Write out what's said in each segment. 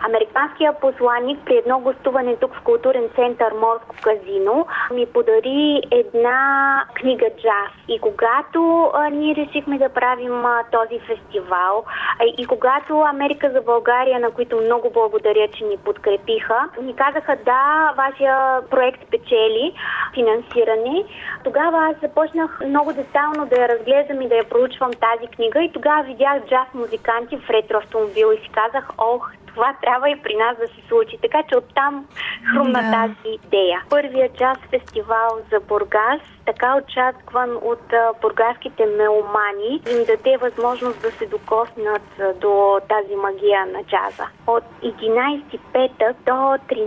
Американският посланник при едно гостуване тук в културен център Морско казино ми подари една книга джаз. И когато ние решихме да правим този фестивал и когато Америка за България, на които много благодаря, че ни подкрепиха, ни казаха да, вашия проект печели финансиране. Тогава аз започнах много детайлно да я разглеждам и да я проучвам тази книга и тогава видях джаз музиканти в ретроавтомобил и си казах, това трябва и при нас да се случи. Така че оттам хрумна тази идея. Първият джаз фестивал за Бургас, така очакван от бургаските меломани, им даде възможност да се докоснат до тази магия на джаза. От 11 петък до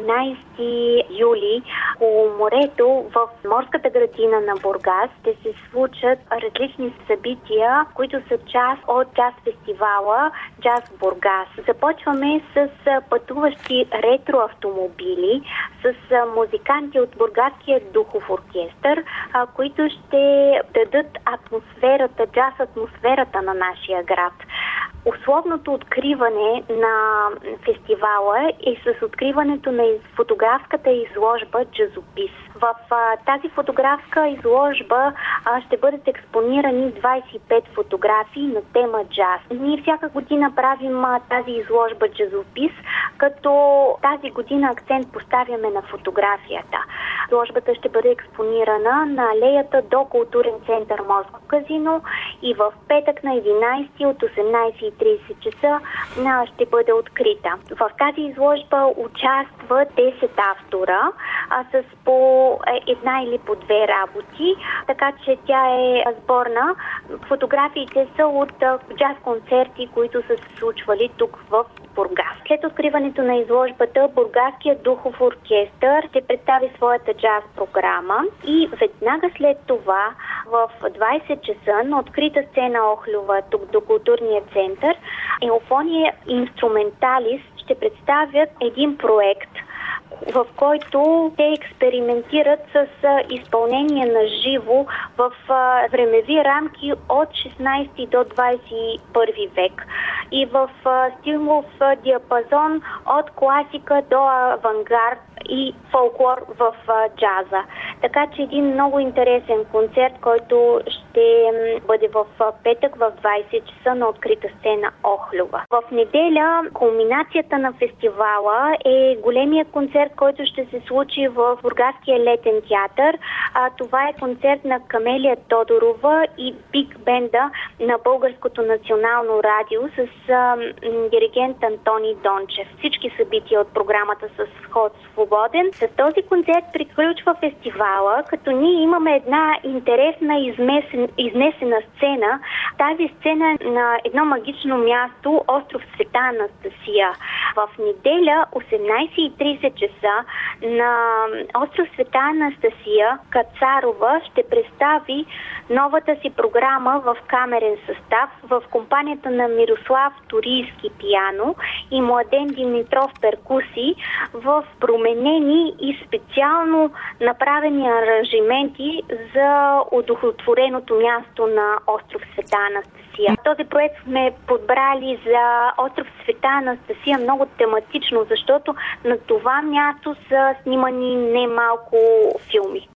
13 юли по морето в морската градина на Бургас ще се случат различни събития, които са част от джаз фестивала Джаз Бургас. Започваме с пътуващи ретроавтомобили, с музиканти от Бургаския духов оркестър, които ще дадат атмосферата, джаз атмосферата на нашия град. Условното откриване на фестивала е с откриването на фотографската изложба Джазопис. В тази фотографска изложба ще бъдат експонирани 25 фотографии на тема джаз. Ние всяка година правим тази изложба Джазопис, като тази година акцент поставяме на фотографията. Изложбата ще бъде експонирана на алеята до културен център Морско казино и в петък на 11 от 18:30 часа ще бъде открита. В тази изложба участват 10 автора с по една или по две работи, така че тя е сборна. Фотографиите са от джаз концерти, които са се случвали тук в Бургас. След откриването на изложбата, Бургаският духов оркестър ще представи своята джаз програма и веднага след това в 20 часа на открита сцена Охлюва, тук до културния център, Еуфония Инструменталис ще представят един проект, в който те експериментират с изпълнение на живо в времеви рамки от 16 до 21 век и в стилов диапазон от класика до авангард и фолклор в джаза. Така че един много интересен концерт, който ще бъде в петък в 20 часа на открита сцена Охлюва. В неделя кулминацията на фестивала е големия концерт, който ще се случи в Бургаския летен театър. Това е концерт на Камелия Тодорова и биг бенда на Българското национално радио с диригент Антони Дончев. Всички събития от програмата са с вход свободен. С този концерт приключва фестивала, като ние имаме една интересна изнесена сцена. Тази сцена е на едно магично място, остров Света Анастасия. В неделя 18:30 часа на остров Света Анастасия Кацарова ще представи новата си програма в камерен състав в компанията на Мирослав Турийски пиано и Младен Димитров перкусии в променени и специално направени аранжименти за удохотвореното място на остров Света Анастасия. Този проект сме подбрали за остров Света Анастасия много тематично, защото на това място са снимани немалко филми.